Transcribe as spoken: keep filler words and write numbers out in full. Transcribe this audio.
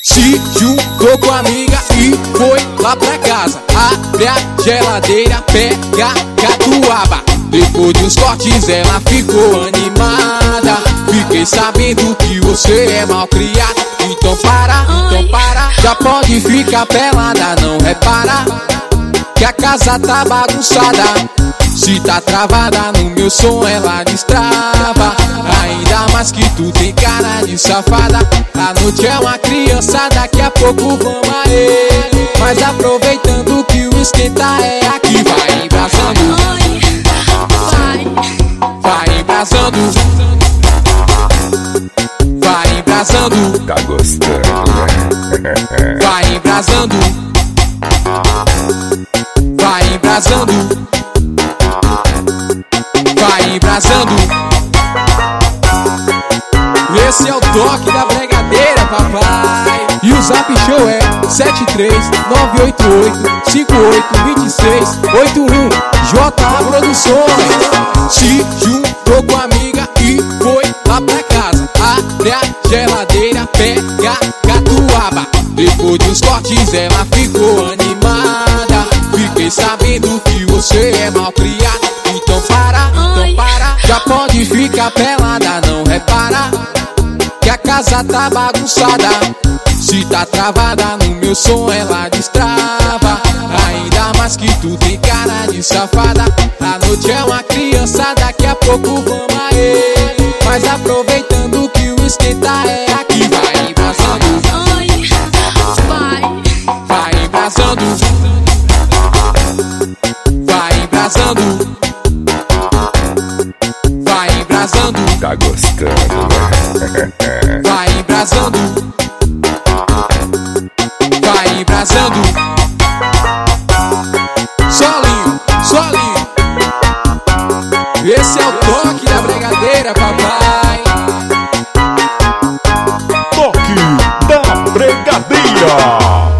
Se juntou com a amiga e foi lá pra casa. Abre a geladeira, pega catuaba. Depois de uns cortes ela ficou animada. Fiquei sabendo que você é mal criado. Então para, então para. Já pode ficar pelada, não repara que a casa tá bagunçada. Se tá travada no meu som ela destrava. Ainda mais que tu tem cara de safada. A noite é uma criança, daqui a pouco vamos aê. Mas aproveitando que o esquenta é aqui. Vai embrasando, vai embrasando, vai embrasando. Tá gostando, né? Vai embrasando, vai embrasando, vai embrasando. Esse é o toque da bregadeira, papai. E o Zap Show é sete três nove oito oito cinco oito dois seis oito um. J A Produções. Se juntou com a amiga e foi lá pra casa. Abre a geladeira, pega catuaba. Depois dos cortes ela ficou animada. Fiquei sabendo que você é mal criado. Então para, então para. Já pode ficar pelada, não repara que a casa tá bagunçada. Se tá travada no meu som ela destrava. Ainda mais que tu tem cara de safada. A noite é uma criança, daqui a pouco vamos aê. Mas aproveitando que o esquenta é aqui. Vai embrasando, vai embrasando, vai embrasando, vai embrasando. Tá gostando, né? Vai embrasando, vai embrasando. Solinho, solinho. Esse é o toque da bregadeira, papai. Toque da bregadeira.